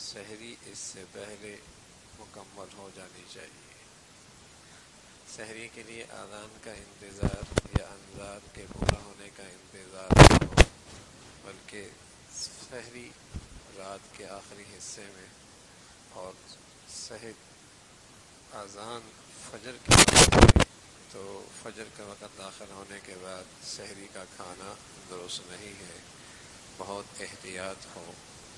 سحری اس سے پہلے مکمل ہو جانی چاہیے۔ سحری کے لیے اذان کا انتظار یا انذار کے پورا ہونے کا انتظار نہ ہو، بلکہ سحری رات کے آخری حصے میں اور صحت اذان فجر کے وقت ہوئی تو فجر کا وقت داخل ہونے کے بعد سحری کا کھانا درست نہیں ہے، بہت احتیاط ہو۔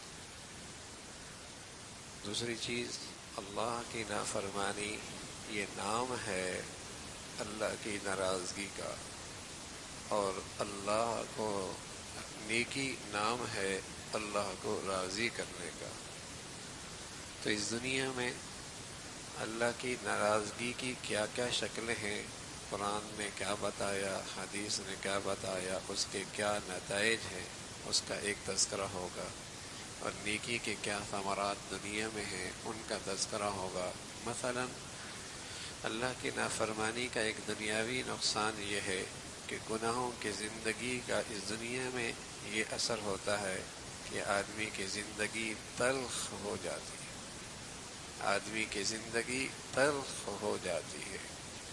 دوسری چیز، اللہ کی نافرمانی یہ نام ہے اللہ کی ناراضگی کا، اور اللہ کو نیکی نام ہے اللہ کو راضی کرنے کا۔ تو اس دنیا میں اللہ کی ناراضگی کی کیا کیا شکلیں ہیں، قرآن نے کیا بتایا، حدیث نے کیا بتایا، اس کے کیا نتائج ہیں، اس کا ایک تذکرہ ہوگا، اور نیکی کے کیا ثمرات دنیا میں ہیں ان کا تذکرہ ہوگا۔ مثلا اللہ کی نافرمانی کا ایک دنیاوی نقصان یہ ہے کہ گناہوں کی زندگی کا اس دنیا میں یہ اثر ہوتا ہے کہ آدمی کی زندگی تلخ ہو جاتی ہے، آدمی کی زندگی تلخ ہو جاتی ہے۔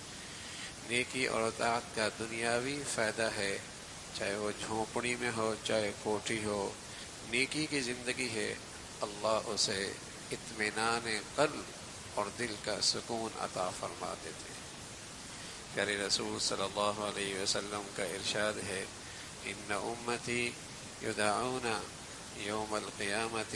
نیکی اور اطاعت کا دنیاوی فائدہ ہے، چاہے وہ جھونپڑی میں ہو چاہے کوٹھی ہو، نیکی کی زندگی ہے، اللہ اسے اطمینان قلب اور دل کا سکون عطا فرما دیتے ہیں۔ پیارے رسول صلی اللہ علیہ وسلم کا ارشاد ہے، ان امتی یدعون یوم القیامت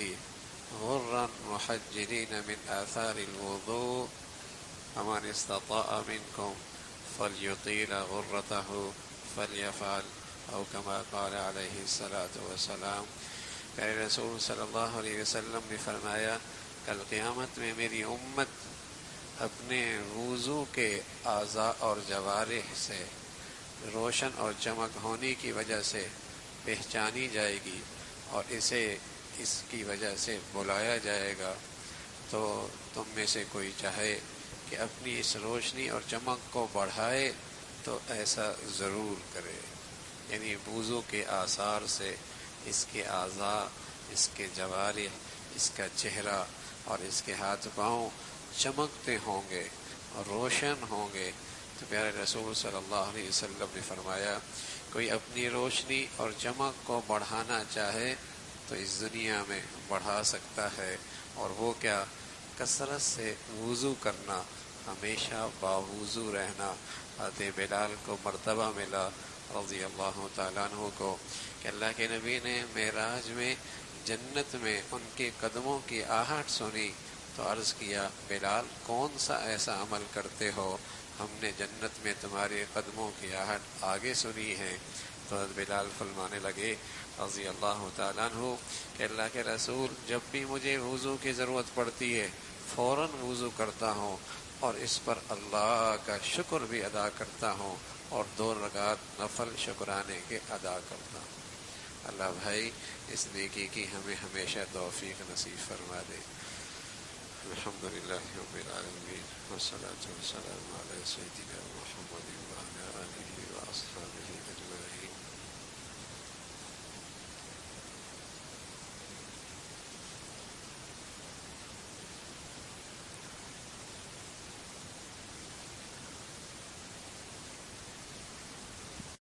غرا محجلین من آثار الوضوء فمن استطاع منکم فلیطیل غرته فلیفعل او کما قال علیہ الصلاۃ والسلام۔ پیارے رسول صلی اللہ علیہ وسلم نے فرمایا، کل قیامت میں میری امت اپنے وضو کے اعضاء اور جوارح سے روشن اور چمک ہونے کی وجہ سے پہچانی جائے گی، اور اسے اس کی وجہ سے بلایا جائے گا۔ تو تم میں سے کوئی چاہے کہ اپنی اس روشنی اور چمک کو بڑھائے تو ایسا ضرور کرے، یعنی وضو کے آثار سے اس کے اعضاء، اس کے جوارح، اس کا چہرہ اور اس کے ہاتھ پاؤں چمکتے ہوں گے اور روشن ہوں گے۔ تو پیارے رسول صلی اللہ علیہ وسلم نے فرمایا، کوئی اپنی روشنی اور چمک کو بڑھانا چاہے تو اس دنیا میں بڑھا سکتا ہے، اور وہ کیا؟ کثرت سے وضو کرنا، ہمیشہ باوضو رہنا۔ حضرت بلال کو مرتبہ ملا رضی اللہ تعالیٰ عنہ کو کہ اللہ کے نبی نے معراج میں جنت میں ان کے قدموں کی آہٹ سنی تو عرض کیا، بلال کون سا ایسا عمل کرتے ہو، ہم نے جنت میں تمہارے قدموں کی آہٹ آگے سنی ہے۔ تو حضرت بلال فرمانے لگے رضی اللہ تعالیٰ عنہ کہ اللہ کے رسول، جب بھی مجھے وضو کی ضرورت پڑتی ہے فوراً وضو کرتا ہوں، اور اس پر اللہ کا شکر بھی ادا کرتا ہوں، اور 2 رکعت نفل شکرانے کے ادا کرتا ہوں۔ اللہ بھائی اس نیکی کی ہمیں ہمیشہ توفیق نصیب فرما دے۔ الحمدللہ رب العالمین والصلاة والسلام علی سیدنا محمد وعلی آلہ واصحابہ اجمعین۔